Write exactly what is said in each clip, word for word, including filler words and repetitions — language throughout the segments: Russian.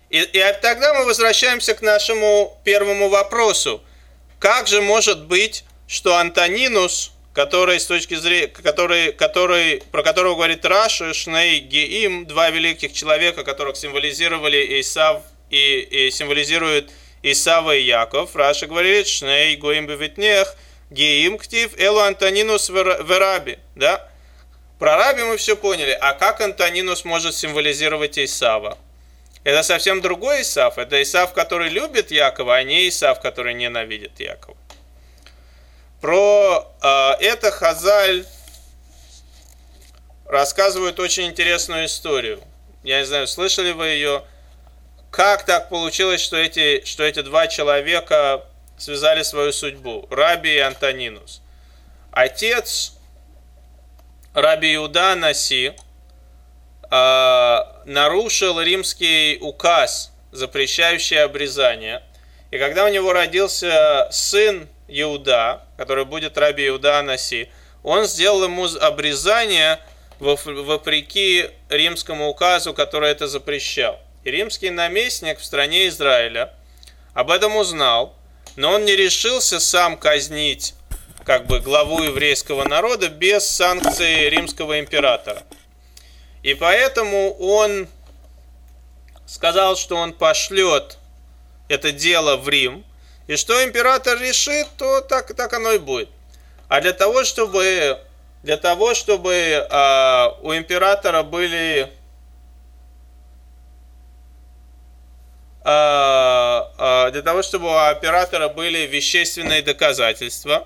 И, и тогда мы возвращаемся к нашему первому вопросу. Как же может быть, что Антонинус, который с точки зрения, который, который, про которого говорит Раши, Шней Геим, два великих человека, которых символизировали Исав и, и символизируют Исава и Яков, Раши говорит Шней Гоим Бевитнех, Геим Ктив, Элу Антонинус Вераби. Да? Про Раби мы все поняли. А как Антонинус может символизировать Исава? Это совсем другой Исав. Это Исав, который любит Якова, а не Исав, который ненавидит Якова. Про э, это Хазаль рассказывают очень интересную историю. Я не знаю, слышали вы ее. Как так получилось, что эти, что эти два человека связали свою судьбу? Раби и Антонинус. Отец Раби Иуда Наси э, нарушил римский указ, запрещающий обрезание. И когда у него родился сын Иуда, который будет Раби Иуда Наси, он сделал ему обрезание вопреки римскому указу, который это запрещал. И римский наместник в стране Израиля об этом узнал, но он не решился сам казнить как бы главу еврейского народа без санкции римского императора. И поэтому он сказал, что он пошлет это дело в Рим, и что император решит, то так, так оно и будет. А для того, чтобы, для того, чтобы э, у императора были э, э, для того, чтобы у императора были вещественные доказательства,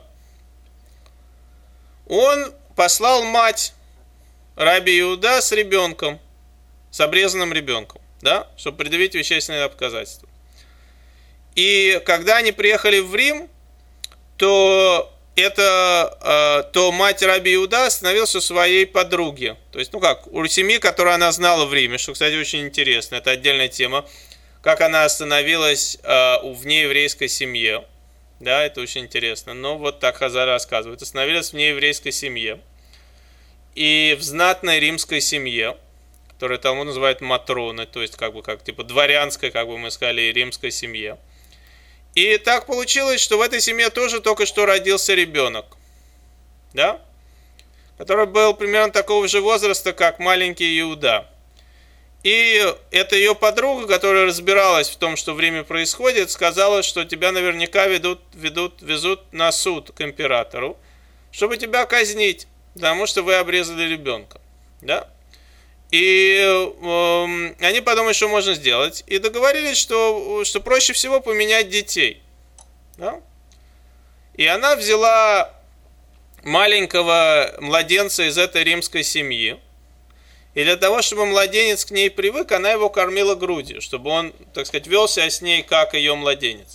он послал мать Раби Иуда с ребенком, с обрезанным ребенком, да, чтобы предъявить вещественные доказательства. И когда они приехали в Рим, то, это, то мать Раби Иуда остановилась у своей подруги. То есть, ну как, у семьи, которую она знала в Риме, что, кстати, очень интересно, это отдельная тема, как она остановилась в нееврейской семье. Да, это очень интересно. Но вот так Хазаль рассказывает. Остановилась в нееврейской семье. И в знатной римской семье, которую Талмуд называет матроны, то есть как бы как типа дворянской, как бы мы сказали, римской семье. И так получилось, что в этой семье тоже только что родился ребенок, да, который был примерно такого же возраста, как маленький Иуда. И эта ее подруга, которая разбиралась в том, что в Риме происходит, сказала, что тебя наверняка ведут, ведут, везут на суд к императору, чтобы тебя казнить, потому что вы обрезали ребенка, да. И э, они подумали, что можно сделать, и договорились, что, что проще всего поменять детей. Да? И она взяла маленького младенца из этой римской семьи, и для того, чтобы младенец к ней привык, она его кормила грудью, чтобы он, так сказать, вел себя с ней, как ее младенец.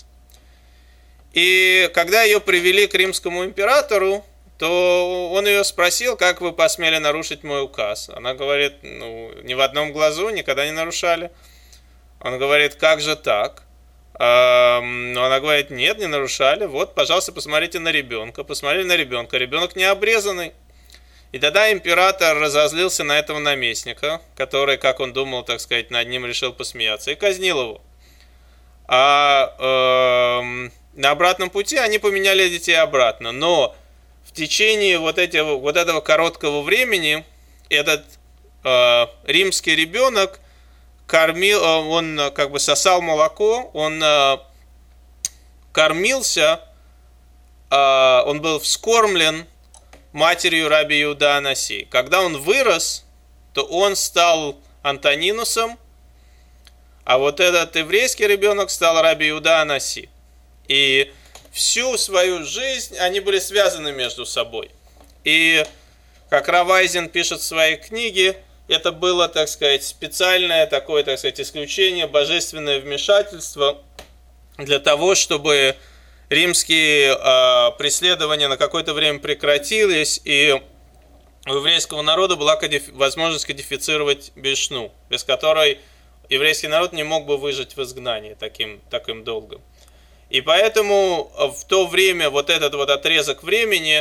И когда ее привели к римскому императору, то он ее спросил, как вы посмели нарушить мой указ. Она говорит, ну, ни в одном глазу, никогда не нарушали. Он говорит, как же так? Но она говорит, нет, не нарушали. Вот, пожалуйста, посмотрите на ребенка. Посмотрели на ребенка. Ребенок не обрезанный. И тогда император разозлился на этого наместника, который, как он думал, так сказать, над ним решил посмеяться, и казнил его. А э, на обратном пути они поменяли детей обратно. Но в течение вот, этого, вот этого короткого времени этот э, римский ребенок кормил, он как бы сосал молоко, он э, кормился, э, он был вскормлен матерью Раби Иуда Наси. Когда он вырос, то он стал Антонинусом, а вот этот еврейский ребенок стал Раби Иуда Наси. И всю свою жизнь они были связаны между собой. И, как Рав Эйзен пишет в своей книге, это было, так сказать, специальное такое, так сказать, исключение, божественное вмешательство для того, чтобы римские э, преследования на какое-то время прекратились, и у еврейского народа была кодифи- возможность кодифицировать бишну, без которой еврейский народ не мог бы выжить в изгнании таким, таким долгом. И поэтому в то время, вот этот вот отрезок времени,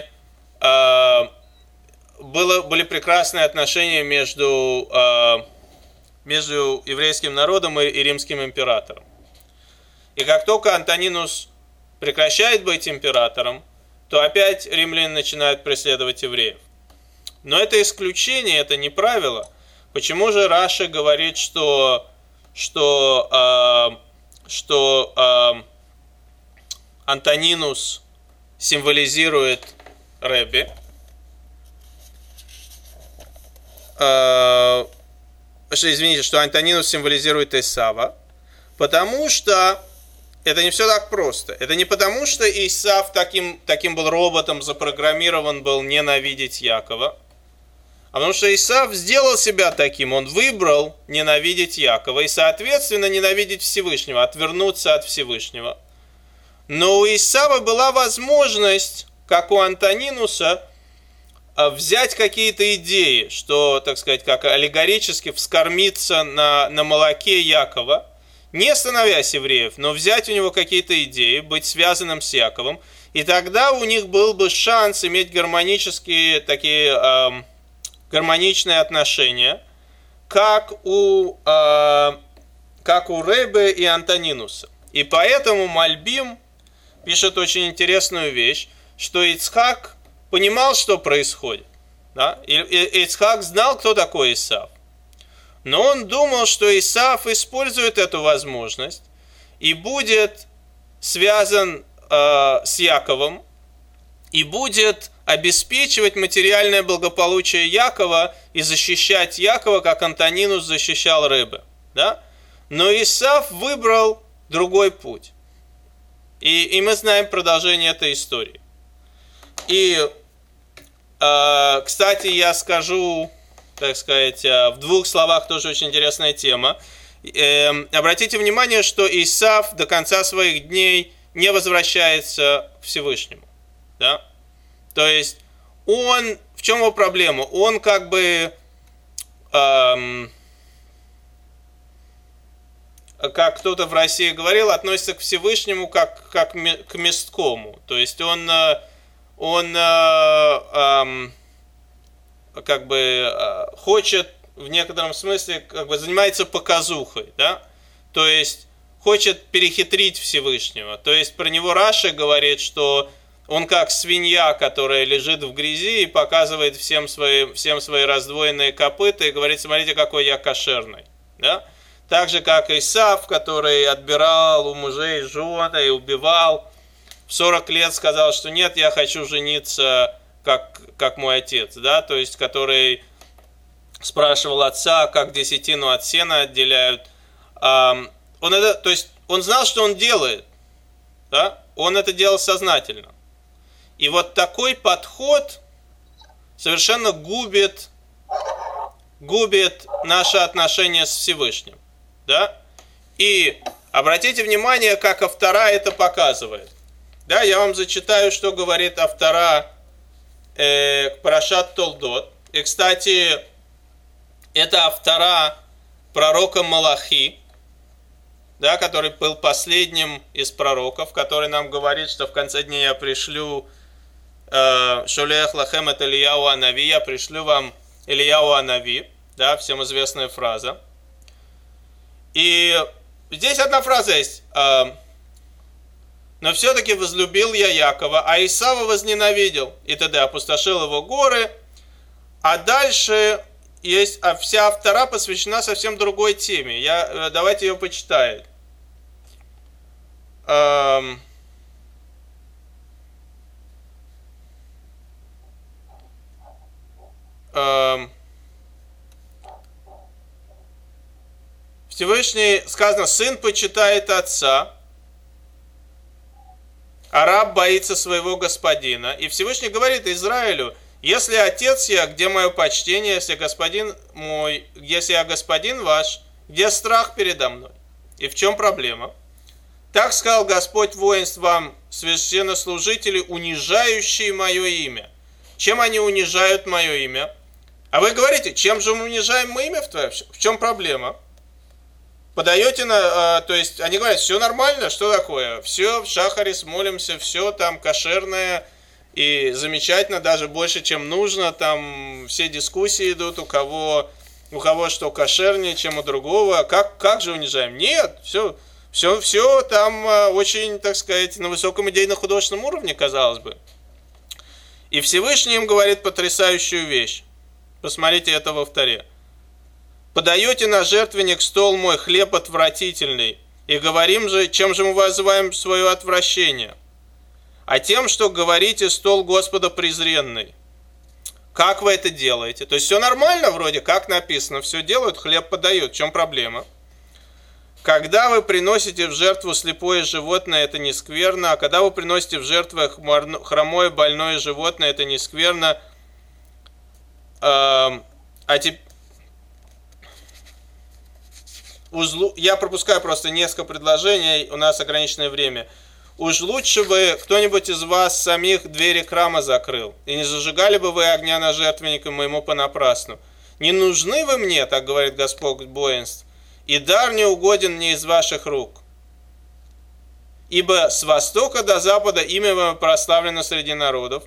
э, было, были прекрасные отношения между э, между еврейским народом и, и римским императором. И как только Антонинус прекращает быть императором, то опять римляне начинают преследовать евреев. Но это исключение, это не правило. Почему же Раши говорит, что, что, э, что э, Антонинус символизирует Ребби? Э, что, извините, что Антонинус символизирует Исава? Потому что это не все так просто. Это не потому, что Исав таким, таким был роботом, запрограммирован был ненавидеть Якова, а потому что Исав сделал себя таким, он выбрал ненавидеть Якова и, соответственно, ненавидеть Всевышнего, отвернуться от Всевышнего. Но у Исава была возможность, как у Антонинуса, взять какие-то идеи, что, так сказать, как аллегорически вскормиться на, на молоке Якова, не становясь евреев, но взять у него какие-то идеи, быть связанным с Яковом, и тогда у них был бы шанс иметь гармонические такие... Э, гармоничные отношения, как у, э, как у Ребе и Антонинуса. И поэтому Мальбим пишет очень интересную вещь, что Ицхак понимал, что происходит. Да? И, и Ицхак знал, кто такой Исав. Но он думал, что Исав использует эту возможность и будет связан э, с Яковом, и будет обеспечивать материальное благополучие Якова и защищать Якова, как Антонинус защищал Ребе. Да? Но Исав выбрал другой путь. И, и мы знаем продолжение этой истории. И, э, кстати, я скажу, так сказать, в двух словах тоже очень интересная тема. Э, обратите внимание, что Исав до конца своих дней не возвращается к Всевышнему. Да? То есть он, в чем его проблема? Он как бы, эм, как кто-то в России говорил, относится к Всевышнему как, как к месткому. То есть он, он э, эм, как бы э, хочет в некотором смысле, как бы занимается показухой, да? То есть хочет перехитрить Всевышнего. То есть про него Раши говорит, что он как свинья, которая лежит в грязи и показывает всем свои, всем свои раздвоенные копыта и говорит: смотрите, какой я кошерный. Да? Так же, как Исав, который отбирал у мужей жены и убивал, в сорок лет сказал, что нет, я хочу жениться, как, как мой отец. Да? То есть, который спрашивал отца, как десятину от сена отделяют. Он это, то есть, он знал, что он делает. Да? Он это делал сознательно. И вот такой подход совершенно губит, губит наши отношения с Всевышним. Да? И обратите внимание, как Автора это показывает. Да, я вам зачитаю, что говорит Автора э, к Парашат Толдот. И, кстати, это Автора пророка Малахи, да, который был последним из пророков, который нам говорит, что в конце дней я пришлю Шолех лахем это Ильяу Анави, я пришлю вам Ильяу Анави, да, всем известная фраза. И здесь одна фраза есть. Но все-таки возлюбил я Якова, а Исава возненавидел, и т.д. опустошил его горы. А дальше есть, а вся Автора посвящена совсем другой теме. Я, давайте ее почитаем. Эм... Эм... Всевышний, сказано, сын почитает отца, а раб боится своего господина. И Всевышний говорит Израилю: если отец я, где мое почтение, если господин мой, если я господин ваш, где страх передо мной? И в чем проблема? Так сказал Господь воинств вам, священнослужители, унижающие мое имя. Чем они унижают мое имя? А вы говорите, чем же мы унижаем мы имя в твоем? В чем проблема? Подаете на, то есть они говорят, все нормально, что такое? Все, в Шахарис молимся, все там кошерное и замечательно, даже больше, чем нужно, там все дискуссии идут, у кого у кого что кошернее, чем у другого. Как, как же унижаем? Нет, все, все, все там очень, так сказать, на высоком идейно-художественном уровне, казалось бы. И Всевышний им говорит потрясающую вещь. Посмотрите это во вторе. «Подаете на жертвенник стол мой хлеб отвратительный, и говорим же, чем же мы вызываем свое отвращение? А тем, что говорите, стол Господа презренный». Как вы это делаете? То есть все нормально вроде, как написано, все делают, хлеб подают. В чем проблема? Когда вы приносите в жертву слепое животное, это не скверно, а когда вы приносите в жертву хромое больное животное, это не скверно. А теперь я пропускаю просто несколько предложений, у нас ограниченное время. Уж лучше бы кто-нибудь из вас самих двери храма закрыл, и не зажигали бы вы огня на жертвенника моему понапрасну. Не нужны вы мне, так говорит Господь воинств, и дар не угоден мне из ваших рук. Ибо с востока до запада имя мое прославлено среди народов,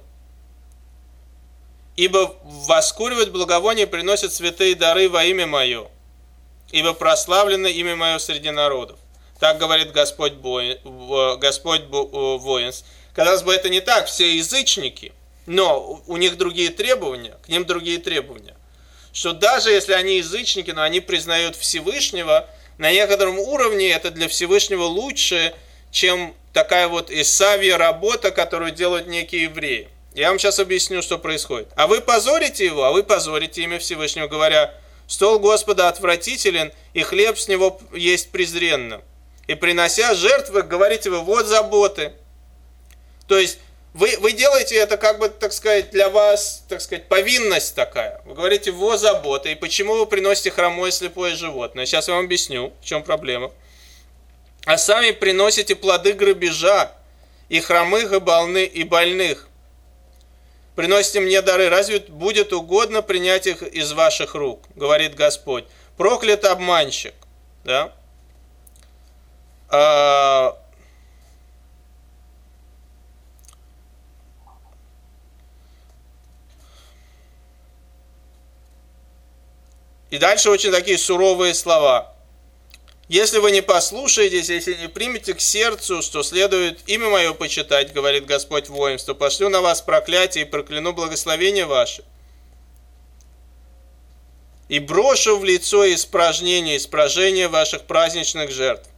ибо воскуривать благовоние приносят святые дары во имя мое, ибо прославлено имя мое среди народов. Так говорит Господь, бой, Господь воинств. Казалось бы, это не так, все язычники, но у них другие требования, к ним другие требования. Что даже если они язычники, но они признают Всевышнего, на некотором уровне это для Всевышнего лучше, чем такая вот Исавья работа, которую делают некие евреи. Я вам сейчас объясню, что происходит. А вы позорите его, а вы позорите имя Всевышнего, говоря, стол Господа отвратителен, и хлеб с него есть презренно. И принося жертвы, говорите вы, вот заботы. То есть вы, вы делаете это как бы, так сказать, для вас, так сказать, повинность такая. Вы говорите, вот заботы. И почему вы приносите хромое слепое животное? Сейчас я вам объясню, в чем проблема. А сами приносите плоды грабежа, и хромых, и больных, и больных. Приносите мне дары. Разве будет угодно принять их из ваших рук? Говорит Господь. Проклят обманщик. Да? И дальше очень такие суровые слова. Если вы не послушаетесь, если не примете к сердцу, что следует имя мое почитать, говорит Господь воинств, то пошлю на вас проклятие и прокляну благословение ваше. И брошу в лицо испражнение, испражение ваших праздничных жертв.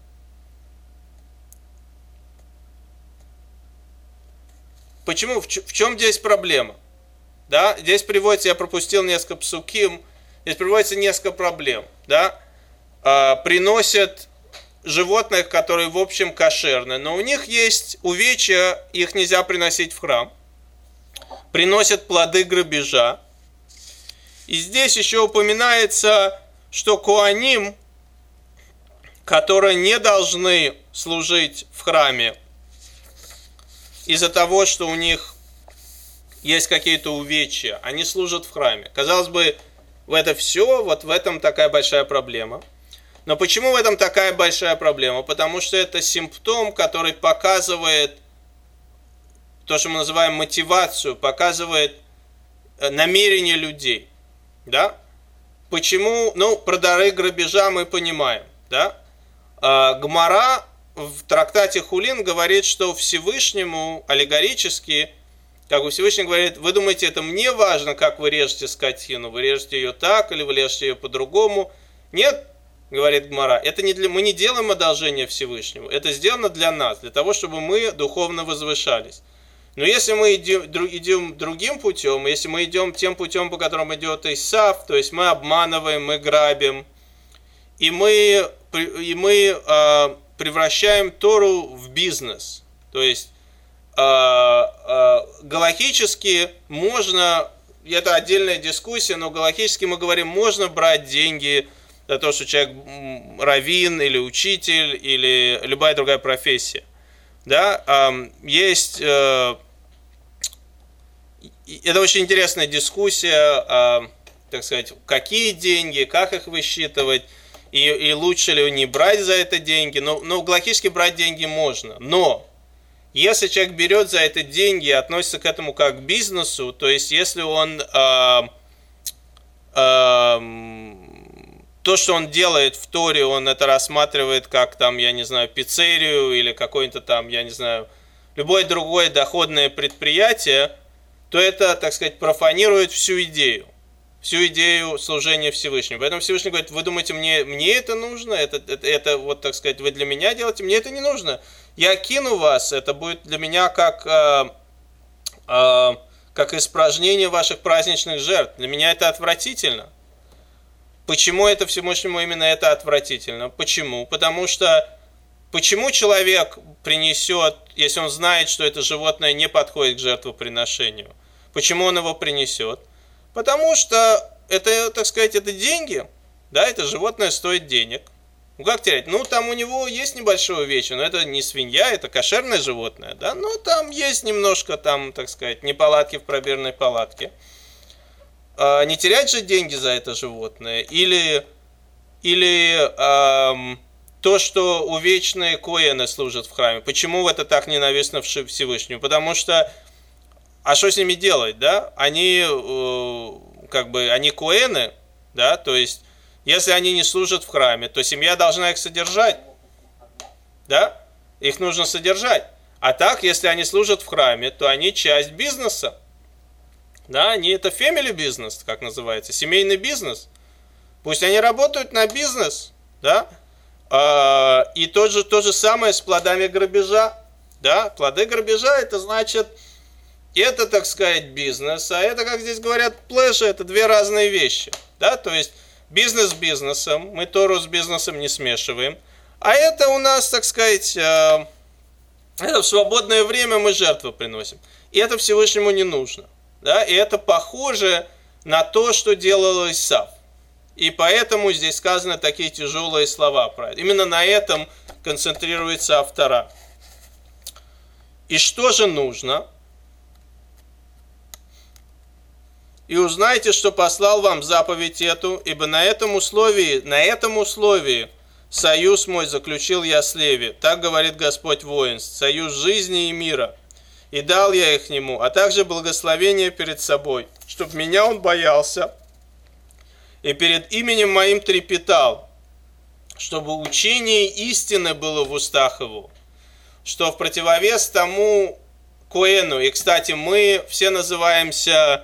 Почему? В чем здесь проблема? Да? Здесь приводится, я пропустил несколько псуким, здесь приводится несколько проблем. Да? А, приносят животных, которые в общем кошерны, но у них есть увечья, их нельзя приносить в храм. Приносят плоды грабежа. И здесь еще упоминается, что коаним, которые не должны служить в храме, из-за того, что у них есть какие-то увечья, они служат в храме. Казалось бы, в это все, вот в этом такая большая проблема. Но почему в этом такая большая проблема? Потому что это симптом, который показывает то, что мы называем мотивацию, показывает намерение людей. Да? Почему? Ну, про дары грабежа мы понимаем. Да? Гмара в трактате Хулин говорит, что Всевышнему аллегорически, как бы Всевышний говорит, вы думаете, это мне важно, как вы режете скотину, вы режете ее так или вы режете ее по-другому? Нет, говорит Гмара, это не для, мы не делаем одолжение Всевышнему, это сделано для нас, для того, чтобы мы духовно возвышались. Но если мы идем, идем другим путем, если мы идем тем путем, по которому идет Исав, то есть мы обманываем, мы грабим, и мы, и мы э, превращаем Тору в бизнес, то есть э, э, галахически можно, это отдельная дискуссия, но галахически мы говорим, можно брать деньги за то, что человек раввин или учитель или любая другая профессия. Да, есть, это очень интересная дискуссия, так сказать, какие деньги, как их высчитывать, и, и лучше ли не брать за это деньги, но, но галахически брать деньги можно, но если человек берет за это деньги и относится к этому как к бизнесу, то есть если он э, э, то, что он делает в Торе, он это рассматривает как там, я не знаю, пиццерию или какое-то там, я не знаю, любое другое доходное предприятие, то это, так сказать, профанирует всю идею. Всю идею служения Всевышнему. Поэтому Всевышний говорит, вы думаете, мне, мне это нужно? Это, это, это, вот, так сказать, вы для меня делаете? Мне это не нужно. Я кину вас, это будет для меня как, э, э, как испражнение ваших праздничных жертв. Для меня это отвратительно. Почему это Всевышнему именно это отвратительно? Почему? Потому что, почему человек принесет, если он знает, что это животное не подходит к жертвоприношению? Почему он его принесет? Потому что это, так сказать, это деньги, да, это животное стоит денег. Ну как терять? Ну там у него есть небольшое увечье, но это не свинья, это кошерное животное, да, но там есть немножко там, так сказать, неполадки в пробирной палатке. А, не терять же деньги за это животное, или, или эм, то, что увечные коэны служат в храме. Почему это так ненавистно Всевышнему? Потому что а что с ними делать, да? Они, э, как бы, они коэны, да, то есть, если они не служат в храме, то семья должна их содержать, да? Их нужно содержать. А так, если они служат в храме, то они часть бизнеса, да? Они это family business, как называется, семейный бизнес. Пусть они работают на бизнес, да? Э, и то же, то же самое с плодами грабежа, да? Плоды грабежа, это значит... Это, так сказать, бизнес, а это, как здесь говорят, pleasure, это две разные вещи. Да? То есть бизнес с бизнесом, мы Тору с бизнесом не смешиваем. А это у нас, так сказать, э, это в свободное время мы жертву приносим. И это Всевышнему не нужно. Да? И это похоже на то, что делал Исав. И поэтому здесь сказаны такие тяжелые слова про это. Именно на этом концентрируется автора. И что же нужно? И узнайте, что послал вам заповедь эту, ибо на этом условии, на этом условии союз мой заключил я с Леви, так говорит Господь воинств, союз жизни и мира. И дал я их нему, а также благословение перед собой, чтобы меня он боялся и перед именем моим трепетал, чтобы учение истины было в устах его, что в противовес тому коэну, и, кстати, мы все называемся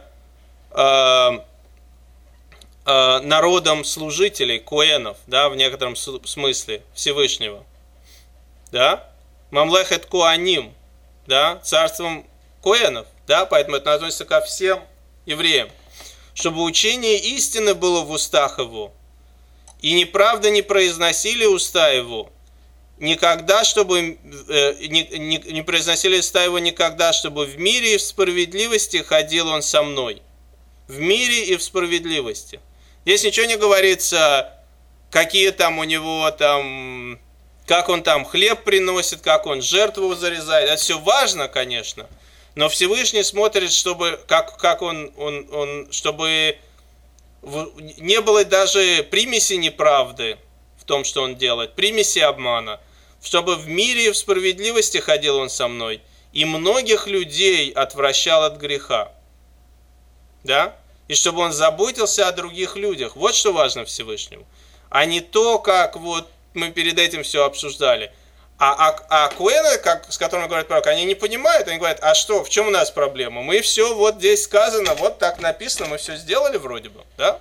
народом служителей, коэнов, да, в некотором смысле, Всевышнего, да, мамлехет коаним, да, царством коэнов, да, поэтому это относится ко всем евреям, чтобы учение истины было в устах его, и неправда не произносили уста его, никогда, чтобы, э, не, не, не произносили уста его никогда, чтобы в мире и в справедливости ходил он со мной. В мире и в справедливости. Здесь ничего не говорится, какие там у него там, как он там хлеб приносит, как он жертву зарезает. Это все важно, конечно, но Всевышний смотрит, чтобы, как, как он, он, он, чтобы не было даже примеси неправды в том, что он делает, примеси обмана, чтобы в мире и в справедливости ходил он со мной, и многих людей отвращал от греха. Да? И чтобы он заботился о других людях. Вот что важно Всевышнему. А не то, как вот мы перед этим все обсуждали. А, а, а коэны, как, с которыми говорит пророк, они не понимают. Они говорят, а что, в чем у нас проблема? Мы все, вот здесь сказано, вот так написано, мы все сделали вроде бы. Да?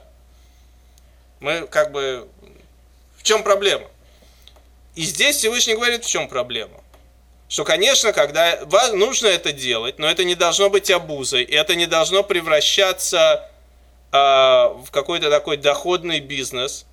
Мы как бы... В чем проблема? И здесь Всевышний говорит, в чем проблема. Что, конечно, когда нужно это делать, но это не должно быть обузой, и это не должно превращаться э, в какой-то такой доходный бизнес.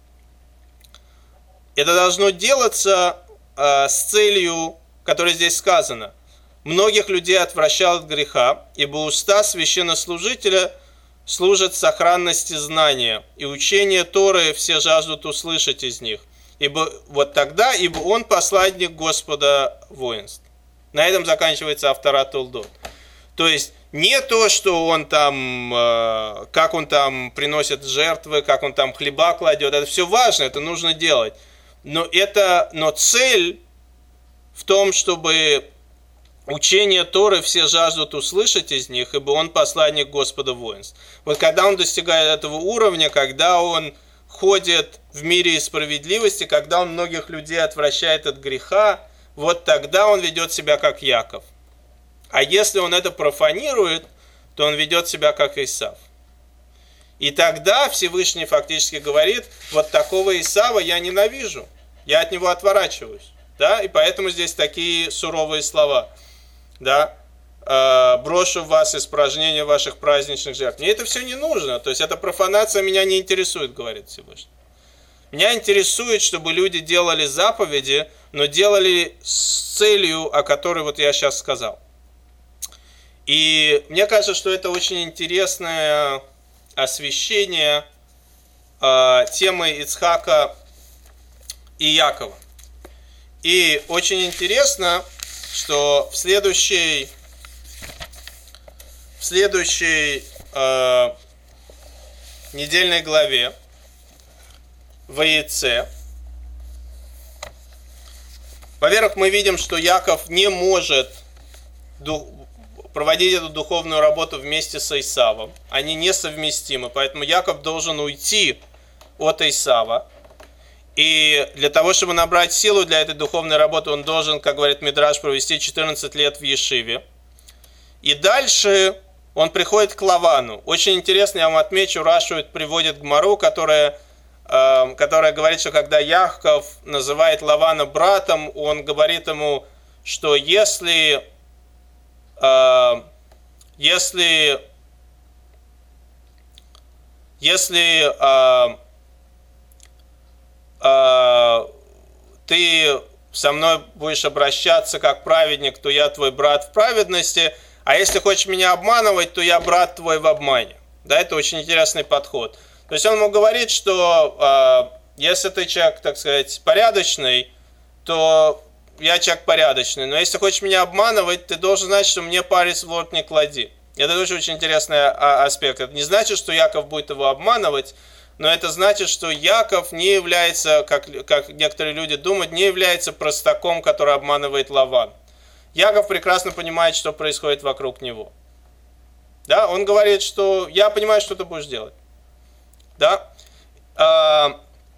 Это должно делаться э, с целью, которая здесь сказана. Многих людей отвращал от греха, ибо уста священнослужителя служат сохранности знания, и учение Торы все жаждут услышать из них. Ибо вот тогда, ибо он посланник Господа воинств. На этом заканчивается Авторат Толдот. То есть не то, что он там, э, как он там приносит жертвы, как он там хлеба кладет, это все важно, это нужно делать. Но, это, но цель в том, чтобы учение Торы все жаждут услышать из них, ибо он посланник Господа воинств. Вот когда он достигает этого уровня, когда он ходит в мире справедливости, когда он многих людей отвращает от греха, вот тогда он ведет себя как Яков. А если он это профанирует, то он ведет себя как Исав. И тогда Всевышний фактически говорит, вот такого Исава я ненавижу, я от него отворачиваюсь. Да? И поэтому здесь такие суровые слова. Да? Э, брошу в вас испражнение ваших праздничных жертв. Мне это все не нужно, то есть эта профанация меня не интересует, говорит Всевышний. Меня интересует, чтобы люди делали заповеди, но делали с целью, о которой вот я сейчас сказал. И мне кажется, что это очень интересное освещение э, темы Ицхака и Якова. И очень интересно, что в следующей, в следующей э, недельной главе Ваеце, во-первых, мы видим, что Яков не может проводить эту духовную работу вместе с Исавом. Они несовместимы, поэтому Яков должен уйти от Исава. И для того, чтобы набрать силу для этой духовной работы, он должен, как говорит Мидраш, провести четырнадцать лет в Ешиве. И дальше он приходит к Лавану. Очень интересно, я вам отмечу, Рашу приводит Гмару, которая, э, которая говорит, что когда Яков называет Лавана братом, он говорит ему, что если, э, если, если э, ты со мной будешь обращаться как праведник, то я твой брат в праведности, а если хочешь меня обманывать, то я брат твой в обмане. Да, это очень интересный подход. То есть он ему говорит, что э, если ты человек, так сказать, порядочный, то я человек порядочный, но если хочешь меня обманывать, ты должен знать, что мне палец в рот не клади. Это тоже очень интересный аспект. Это не значит, что Яков будет его обманывать, но это значит, что Яков не является, как, как некоторые люди думают, не является простаком, который обманывает Лаван. Яков прекрасно понимает, что происходит вокруг него. Да? Он говорит, что я понимаю, что ты будешь делать. Да? А,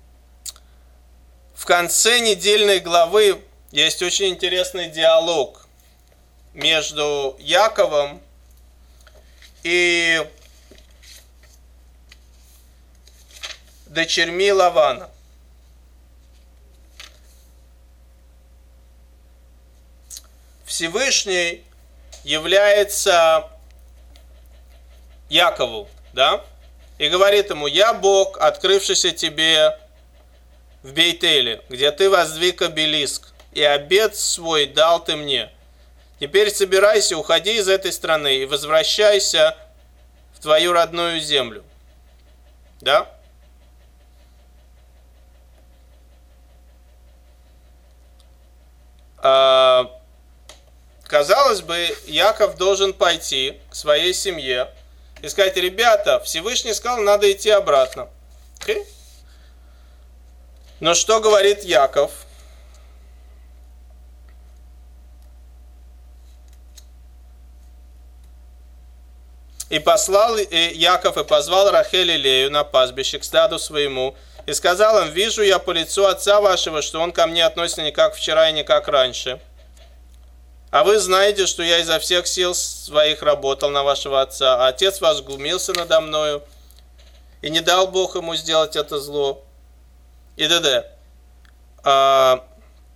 в конце недельной главы есть очень интересный диалог между Яковом и дочерьми Лавана. Всевышний является Якову, да, и говорит ему: я Бог, открывшийся тебе в Бейтеле, где ты воздвиг обелиск, и обет свой дал ты мне. Теперь собирайся, уходи из этой страны и возвращайся в твою родную землю. Да? Казалось бы, Яков должен пойти к своей семье и сказать: ребята, Всевышний сказал, надо идти обратно. Okay? Но что говорит Яков? И послал Яков и позвал Рахель и Лею на пастбище к стаду своему, и сказал им: вижу я по лицу отца вашего, что он ко мне относится не как вчера и не как раньше. А вы знаете, что я изо всех сил своих работал на вашего отца, а отец ваш глумился надо мною, и не дал Бог ему сделать это зло. И т.д. А...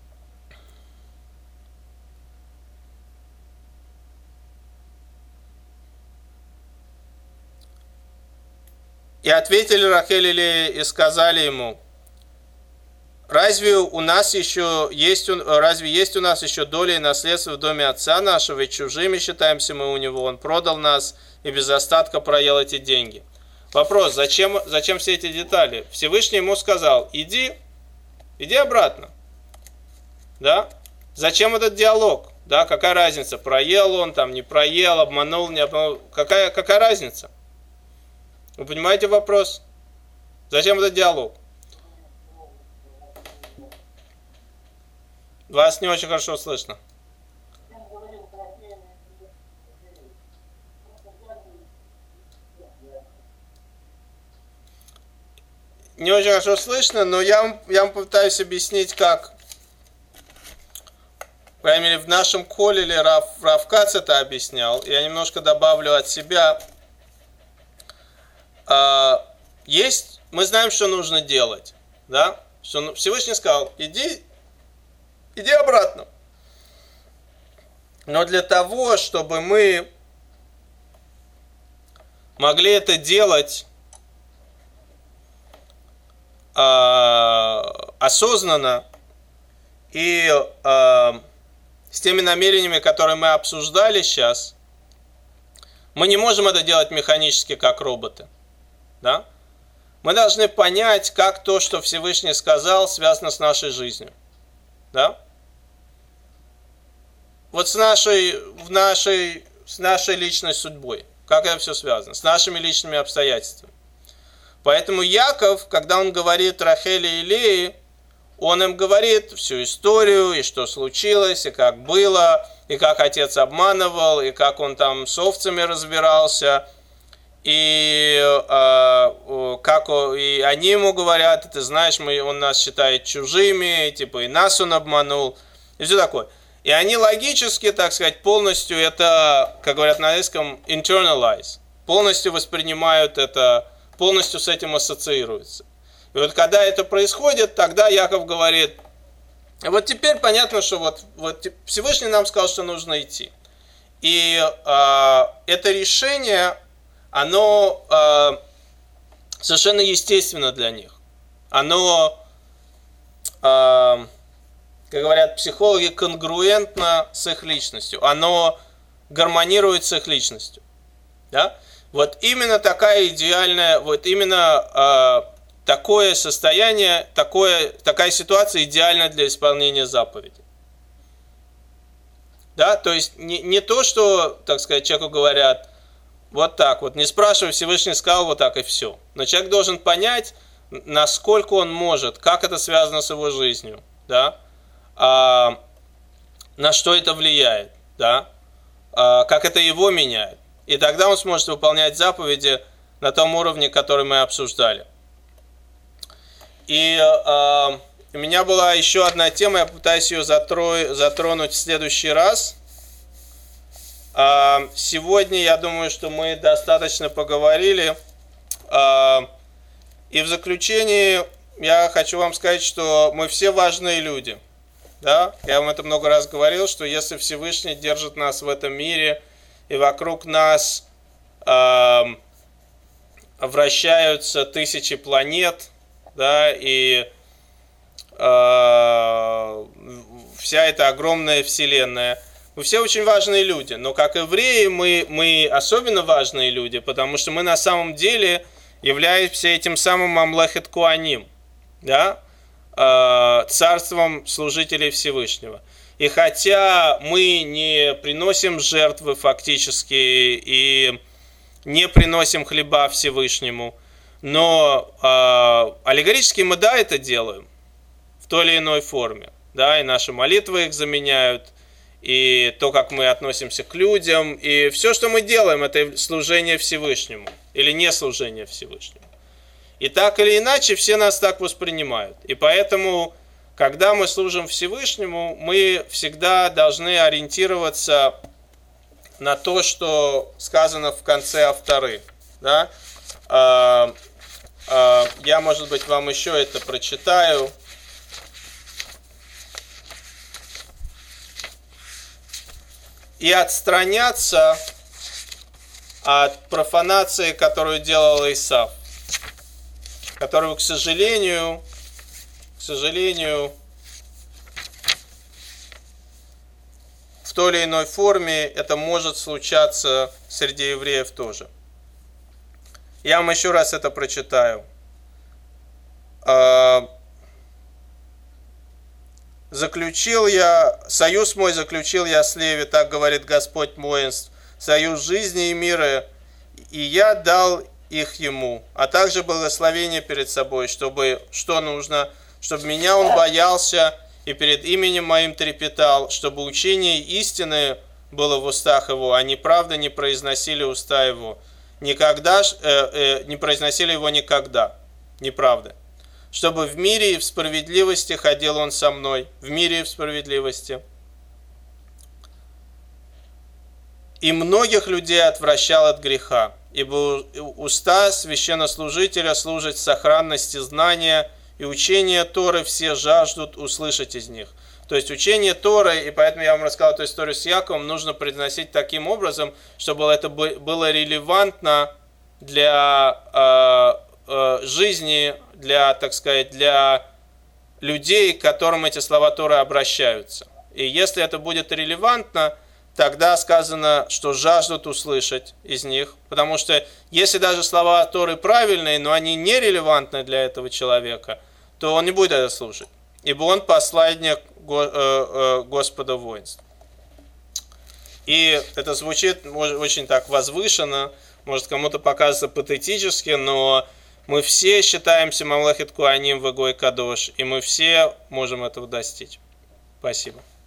И ответили Рахель и Лея и сказали ему: разве у нас еще есть, разве есть у нас еще доля и наследство в доме отца нашего, и чужими считаемся мы у него? Он продал нас и без остатка проел эти деньги. Вопрос: зачем, зачем все эти детали? Всевышний ему сказал: иди, иди обратно. Да? Зачем этот диалог? Да, какая разница, проел он, там, не проел, обманул, не обманул? Какая, какая разница? Вы понимаете вопрос? Зачем этот диалог? Вас не очень хорошо слышно. не очень хорошо слышно, но я вам, я вам попытаюсь объяснить, как, по крайней мере, в нашем коллеле Рав, Рав Кац это объяснял. Я немножко добавлю от себя. А, есть, мы знаем, что нужно делать, да? Что Всевышний сказал, иди, иди обратно. Но для того, чтобы мы могли это делать э, осознанно и э, с теми намерениями, которые мы обсуждали сейчас, мы не можем это делать механически, как роботы. Да? Мы должны понять, как то, что Всевышний сказал, связано с нашей жизнью. Да? Вот с нашей, в нашей, с нашей личной судьбой. Как это все связано? С нашими личными обстоятельствами. Поэтому Яков, когда он говорит Рахеле и Лее, он им говорит всю историю, и что случилось, и как было, и как отец обманывал, и как он там с овцами разбирался, и, э, как, и они ему говорят, ты знаешь, мы, он нас считает чужими, типа и нас он обманул, и все такое. И они логически, так сказать, полностью это, как говорят на английском, internalize, полностью воспринимают это, полностью с этим ассоциируются. И вот когда это происходит, тогда Яков говорит, вот теперь понятно, что вот, вот Всевышний нам сказал, что нужно идти. И э, это решение, оно э, совершенно естественно для них. Оно... Э, как говорят психологи, конгруентно с их личностью. Оно гармонирует с их личностью. Да? Вот именно такая идеальная, вот именно э, такое состояние, такое, такая ситуация идеальна для исполнения заповеди. Да? То есть не, не то, что, так сказать, человеку говорят, вот так вот, не спрашивай, Всевышний сказал вот так и все. Но человек должен понять, насколько он может, как это связано с его жизнью. Да? А, на что это влияет, да? а, как это его меняет. И тогда он сможет выполнять заповеди на том уровне, который мы обсуждали. И а, у меня была еще одна тема, я пытаюсь ее затро... затронуть в следующий раз. А, сегодня, я думаю, что мы достаточно поговорили. А, и в заключении я хочу вам сказать, что мы все важные люди. Да? Я вам это много раз говорил, что если Всевышний держит нас в этом мире, и вокруг нас э, вращаются тысячи планет, да, и э, вся эта огромная вселенная, мы все очень важные люди, но как евреи мы, мы особенно важные люди, потому что мы на самом деле являемся этим самым Мамлехет Коаним, да, царством служителей Всевышнего. И хотя мы не приносим жертвы фактически и не приносим хлеба Всевышнему, но э, аллегорически мы, да, это делаем в той или иной форме. Да, и наши молитвы их заменяют, и то, как мы относимся к людям, и все, что мы делаем, это служение Всевышнему или не служение Всевышнему. И так или иначе все нас так воспринимают. И поэтому, когда мы служим Всевышнему, мы всегда должны ориентироваться на то, что сказано в конце авторы. Да? А, а, я, может быть, вам еще это прочитаю. И отстраняться от профанации, которую делал Исав, которую, к сожалению, к сожалению, в той или иной форме это может случаться среди евреев тоже. Я вам еще раз это прочитаю. Заключил я, союз мой заключил я с Леви, так говорит Господь воинств, союз жизни и мира, и я дал их ему, а также благословение перед собой, чтобы, что нужно, чтобы меня он боялся и перед именем моим трепетал, чтобы учение истины было в устах его, а неправда не произносили уста его, никогда, э, э, не произносили его никогда, неправда. чтобы в мире и в справедливости ходил он со мной, в мире и в справедливости. И многих людей отвращал от греха, ибо уста священнослужителя служат сохранности знания, и учение Торы все жаждут услышать из них. То есть учение Торы, и поэтому я вам рассказал эту историю с Яковом, нужно произносить таким образом, чтобы это было релевантно для э, э, жизни, для, так сказать, для людей, к которым эти слова Торы обращаются. И если это будет релевантно, тогда сказано, что жаждут услышать из них. Потому что если даже слова Торы правильные, но они нерелевантны для этого человека, то он не будет это слушать. Ибо он посланник Господа воинств. И это звучит очень так возвышенно, может кому-то покажется патетически, но мы все считаемся Мамлехет Коаним в Гой Кадош, и мы все можем этого достичь. Спасибо.